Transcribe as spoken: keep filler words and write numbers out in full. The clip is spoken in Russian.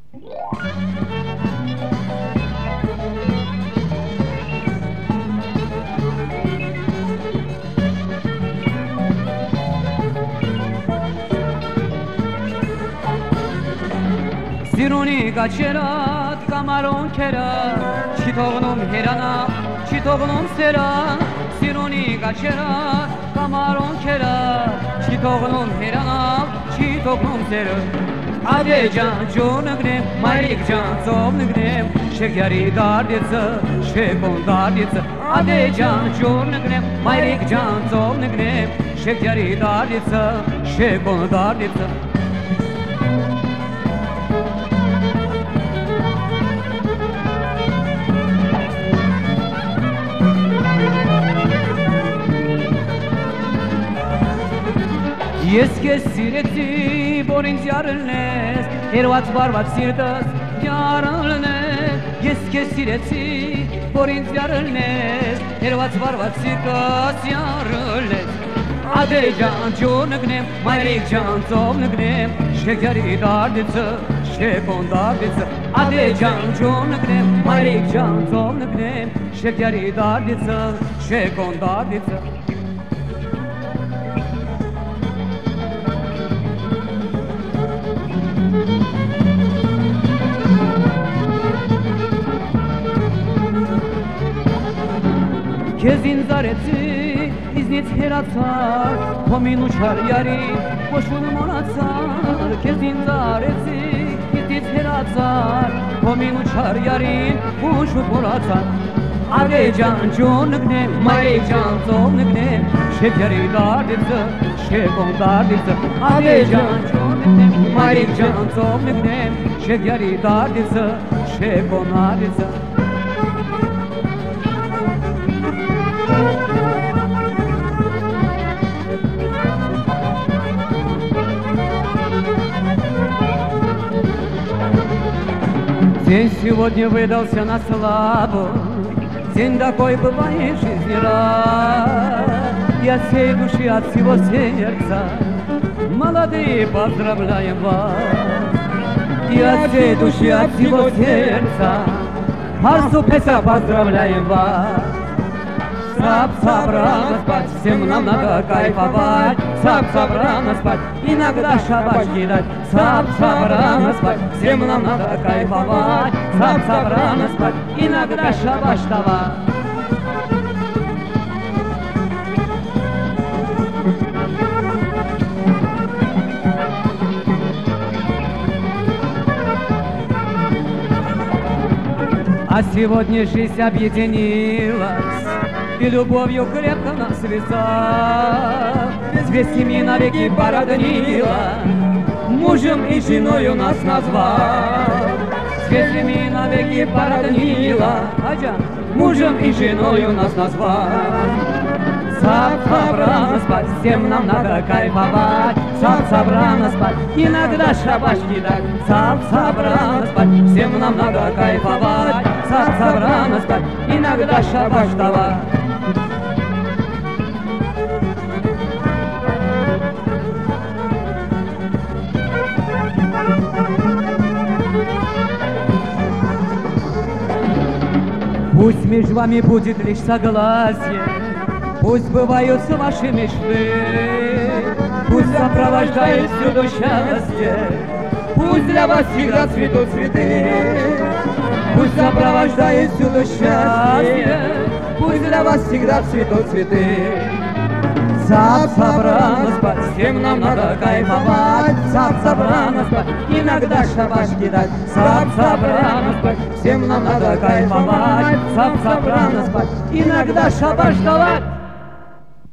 Սիրունի գաչերատ կամարոն կերա Չի թողնում հերանա, չի թողնում սերա Սիրունի գաչերատ կամարոն կերա Չի թողնում հերանա, չի թողնում սերը Ադե ջան ջոն նգնեմ, մայրիկ ջան ծով նգնեմ Շեգյարի դարդիցը, շեգոն դարդիցը Ադե ջան ջոն նգնեմ, մայրիկ ջան ծով նգնեմ Շեգյարի դարդիցը, շեգոն դարդիցը Ես քեզ սիրեցի, որ ինձ յարլնես, երված բարված սիրտս յարլնես Ես քեզ սիրեցի, որ ինձ յարլնես, երված բարված սիրտս յարլնես Ադե ջան ջոն նգնեմ, մայրիկ ջան ծով նգնեմ Շեգյարի դարդիցը, շեգոն դարդիցը Ադե ջան ջոն նգնեմ, մայրիկ ջան ծով նգնեմ Շեգյարի դարդիցը, շեգոն դարդիցը Քեզ ինձ արեցի, իզնից հերացար, հոմին ու չար յարի, ոչուն մոնացար Քեզ ինձ արեցի, իզնից հերացար, հոմին ու չար յարի, ոչուն մոնացար Ադե ջան ջոն նգնեմ, մայրիկ ջան ծով նգնեմ Շեգյարի դարդիցը, շեգոն դարդիցը Ադե ջան ջոն նգնեմ, մայրիկ ջան ծով նգնեմ Շեգյարի դարդիցը, շեգոն դարդիցը День сегодня выдался на славу, день такой бывает в жизни раз. Я всей души от всего сердца, молодые, поздравляем вас. Я всей души от всего сердца, Арсу Песа, поздравляем вас. Сап собрано спать, всем нам надо кайфовать. Сап собрано спать, иногда шабаш кидать. Сап собрано спать, всем нам надо кайфовать. Сап собрано спать, иногда шабаш давать. А сегодня жизнь объединилась, и любовью крепко нас связала, звезд семьи навеки породнила, мужем и женою нас назвал. Звезд семьи навеки породнила, мужем и женою нас назвал. Сап собрано спать, всем нам надо кайфовать. Сап собрано спать, иногда шабаш кидать. Сап собрано спать, всем нам надо кайфовать. Сап собрано спать, иногда шабаш давать. Пусть между вами будет лишь согласие, пусть сбываются ваши мечты, пусть сопровождает всюду счастье, пусть для вас всегда цветут цветы. Пусть сопровождает всюду счастье, пусть для вас всегда цветут цветы. Сап собрано спать, всем нам надо кайфовать. Сап собрано спать, иногда шабаш кидать. Сап собрано спать, всем нам надо кайфовать. Сап собрано спать, иногда шабаш давать.